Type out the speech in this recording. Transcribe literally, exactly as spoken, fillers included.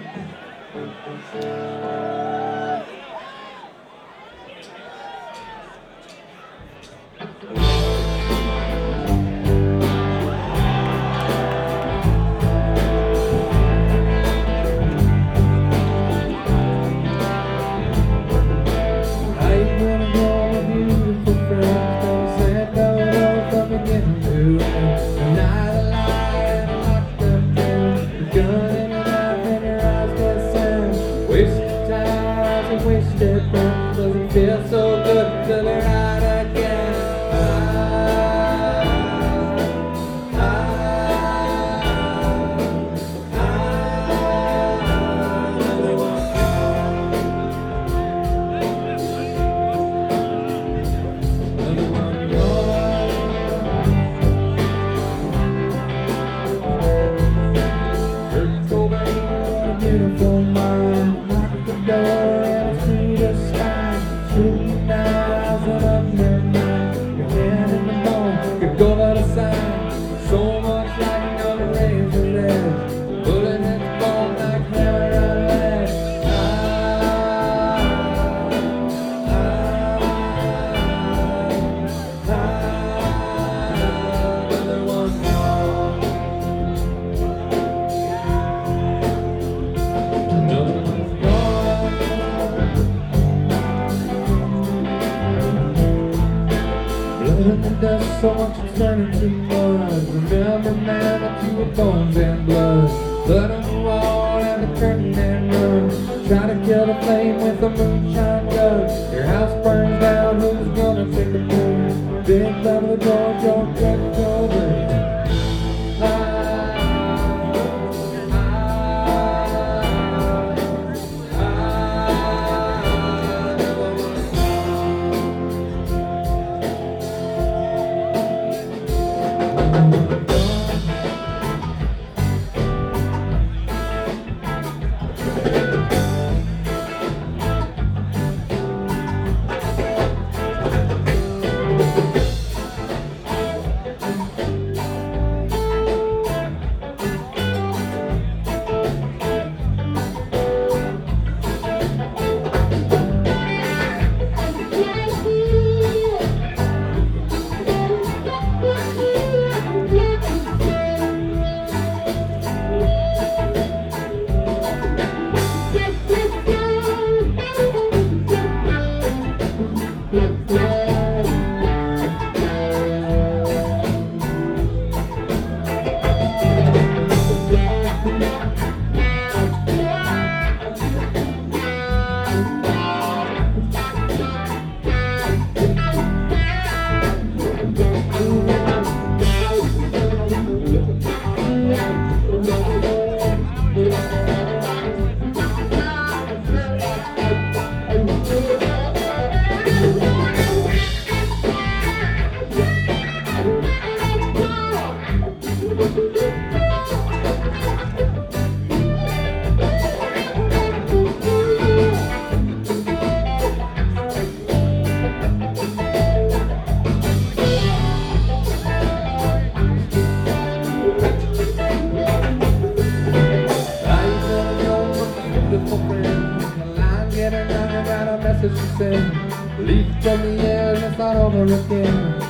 Wasted breath doesn't feel so good until you're out again. I, I, I, I really want you. Really want you. Kurt Cobain, what a beautiful mind. Knock the door. Shooting eyes and up your mind. Your hand in the bone, could go out of sight. So much like another razor's edge. Bullet hits bone like hammer on lead. I, I, I, I really want another one. In the dust, so much is turning to mud. Remember, man, that you were bones and blood. Blood on the wall and the curtain and run. Try to kill the flame with a moonshine gun. Your house burns down, who's gonna take the blame? Big love of the door, don't get over. Leaf from the air, and it's not over again.